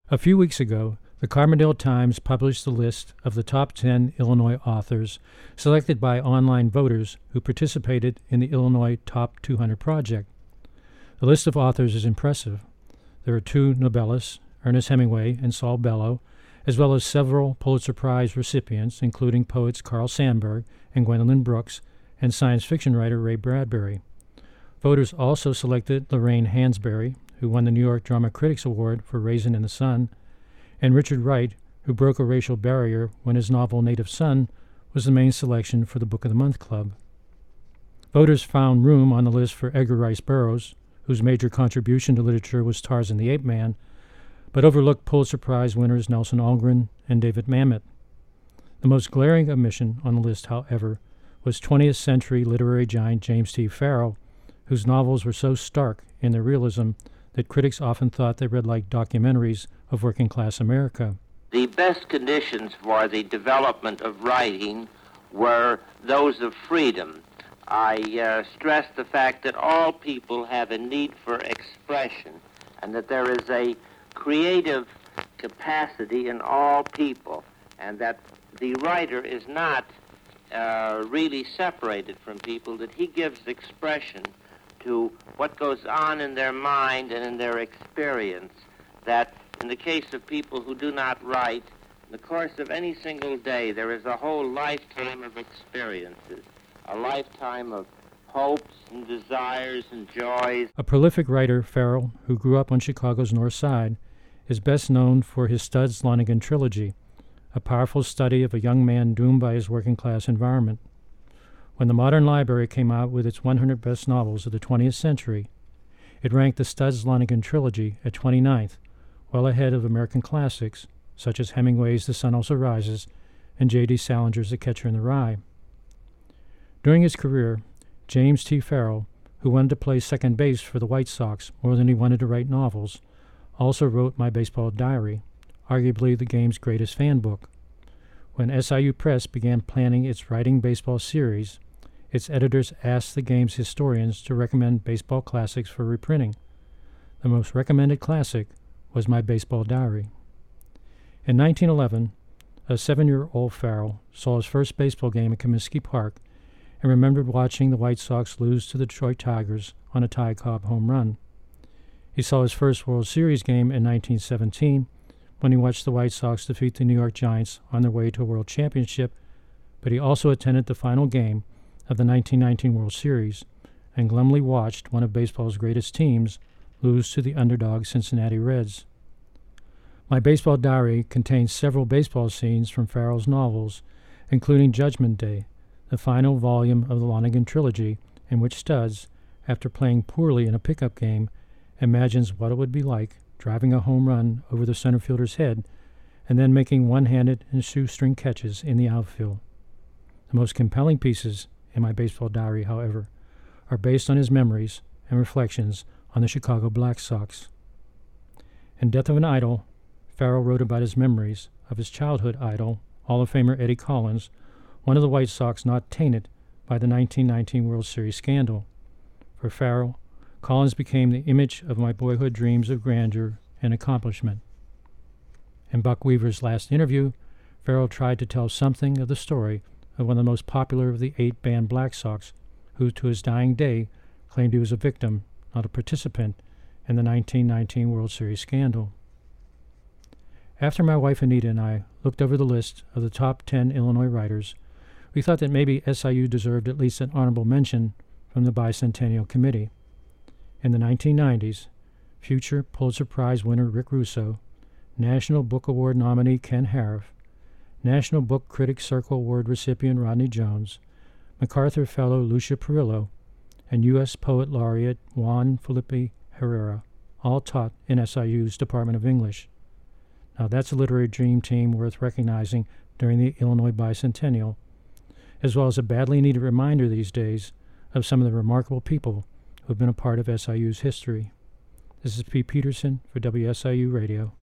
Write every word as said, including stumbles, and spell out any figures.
A few weeks ago, the Carbondale Times published the list of the top ten Illinois authors selected by online voters who participated in the Illinois Top two hundred project. The list of authors is impressive. There are two Nobelists, Ernest Hemingway and Saul Bellow, as well as several Pulitzer Prize recipients, including poets Carl Sandburg and Gwendolyn Brooks, and science fiction writer Ray Bradbury. Voters also selected Lorraine Hansberry, who won the New York Drama Critics Award for Raisin in the Sun, and Richard Wright, who broke a racial barrier when his novel Native Son was the main selection for the Book of the Month Club. Voters found room on the list for Edgar Rice Burroughs, whose major contribution to literature was Tarzan the Ape Man, but overlooked Pulitzer Prize winners Nelson Algren and David Mamet. The most glaring omission on the list, however, was twentieth century literary giant James T. Farrell, whose novels were so stark in their realism that critics often thought they read like documentaries of working-class America. The best conditions for the development of writing were those of freedom. I uh, stress the fact that all people have a need for expression and that there is a creative capacity in all people, and that the writer is not uh, really separated from people, that he gives expression to what goes on in their mind and in their experience, that in the case of people who do not write, in the course of any single day, there is a whole lifetime of experiences, a lifetime of hopes and desires and joys. A prolific writer, Farrell, who grew up on Chicago's North Side, is best known for his Studs Lonergan trilogy, a powerful study of a young man doomed by his working-class environment. When the Modern Library came out with its one hundred best novels of the twentieth century, it ranked the Studs Lonergan trilogy at twenty-ninth, well ahead of American classics such as Hemingway's The Sun Also Rises and J D Salinger's The Catcher in the Rye. During his career, James T. Farrell, who wanted to play second base for the White Sox more than he wanted to write novels, also wrote My Baseball Diary, arguably the game's greatest fan book. When S I U Press began planning its Writing Baseball series, its editors asked the game's historians to recommend baseball classics for reprinting. The most recommended classic was My Baseball Diary. In nineteen eleven, a seven-year-old Farrell saw his first baseball game at Comiskey Park and remembered watching the White Sox lose to the Detroit Tigers on a Ty Cobb home run. He saw his first World Series game in nineteen seventeen when he watched the White Sox defeat the New York Giants on their way to a World Championship, but he also attended the final game of the nineteen nineteen World Series and glumly watched one of baseball's greatest teams lose to the underdog Cincinnati Reds. My Baseball Diary contains several baseball scenes from Farrell's novels, including Judgment Day, the final volume of the Lonergan trilogy, in which Studs, after playing poorly in a pickup game, imagines what it would be like driving a home run over the center fielder's head and then making one-handed and shoestring catches in the outfield. The most compelling pieces in My Baseball Diary, however, are based on his memories and reflections on the Chicago Black Sox. In Death of an Idol, Farrell wrote about his memories of his childhood idol, Hall of Famer Eddie Collins, one of the White Sox not tainted by the nineteen nineteen World Series scandal. For Farrell, Collins became the image of my boyhood dreams of grandeur and accomplishment. In Buck Weaver's last interview, Farrell tried to tell something of the story of one of the most popular of the eight banned Black Sox, who to his dying day claimed he was a victim, not a participant, in the nineteen nineteen World Series scandal. After my wife Anita and I looked over the list of the top ten Illinois writers, we thought that maybe S I U deserved at least an honorable mention from the Bicentennial Committee. In the nineteen nineties, future Pulitzer Prize winner Rick Russo, National Book Award nominee Ken Harif, National Book Critics Circle Award recipient Rodney Jones, MacArthur Fellow Lucia Perillo, and U S Poet Laureate Juan Felipe Herrera all taught in S I U's Department of English. Now that's a literary dream team worth recognizing during the Illinois Bicentennial, as well as a badly needed reminder these days of some of the remarkable people who have been a part of S I U's history. This is Pete Peterson for W S I U Radio.